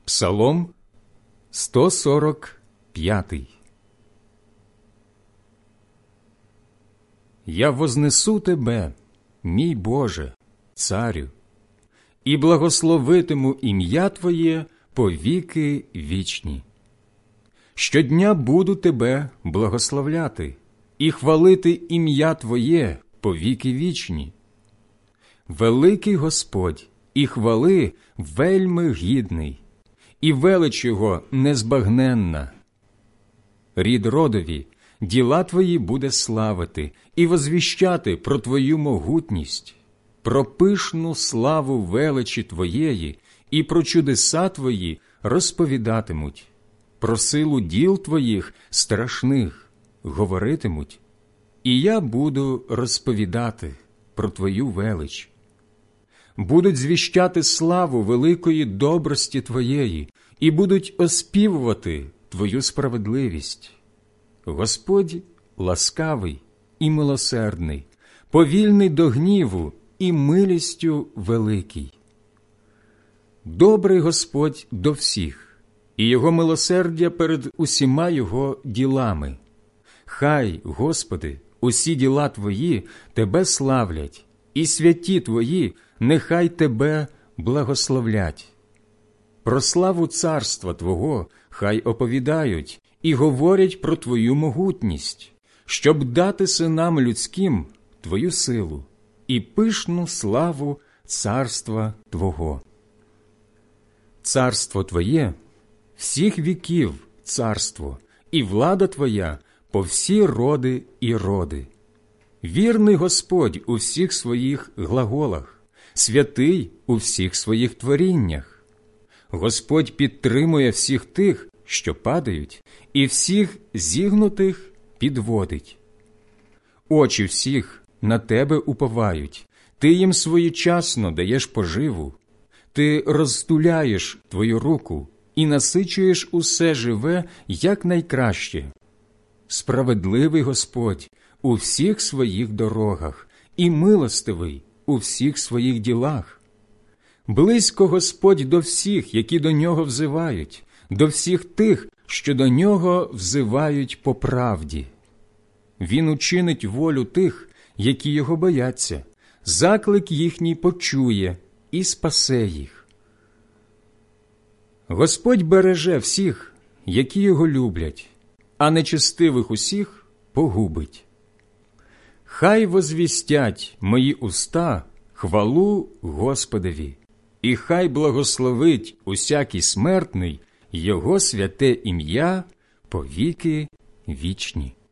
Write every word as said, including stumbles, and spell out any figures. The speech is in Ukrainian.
Псалом сто сорок п'ятий. Я вознесу Тебе, мій Боже, Царю, і благословитиму ім'я Твоє по віки вічні. Щодня буду Тебе благословляти і хвалити ім'я Твоє по віки вічні. Великий Господь, і хвали вельми гідний, і велич Його незбагненна. Рід родові діла Твої буде славити і возвіщати про Твою могутність, про пишну славу величі Твоєї і про чудеса Твої розповідатимуть, про силу діл Твоїх страшних говоритимуть, і я буду розповідати про Твою велич. Будуть звіщати славу великої добрості Твоєї і будуть оспівувати Твою справедливість. Господь ласкавий і милосердний, повільний до гніву і милістю великий. Добрий Господь до всіх, і Його милосердя перед усіма Його ділами. Хай, Господи, усі діла Твої Тебе славлять, і святі Твої нехай Тебе благословлять. Про славу царства Твого хай оповідають і говорять про Твою могутність, щоб дати синам людським Твою силу і пишну славу царства Твого. Царство Твоє – всіх віків царство, і влада Твоя – по всі роди і роди. Вірний Господь у всіх своїх глаголах, святий у всіх своїх творіннях. Господь підтримує всіх тих, що падають, і всіх зігнутих підводить. Очі всіх на Тебе уповають, Ти їм своєчасно даєш поживу. Ти розтуляєш Твою руку і насичуєш усе живе якнайкраще. Справедливий Господь у всіх своїх дорогах і милостивий у всіх своїх ділах. Близько Господь до всіх, які до Нього взивають, до всіх тих, що до Нього взивають по правді. Він учинить волю тих, які Його бояться, заклик їхній почує і спасе їх. Господь береже всіх, які Його люблять, а нечестивих усіх погубить. Хай возвістять мої уста хвалу Господові, і хай благословить усякий смертний Його святе ім'я по віки вічні.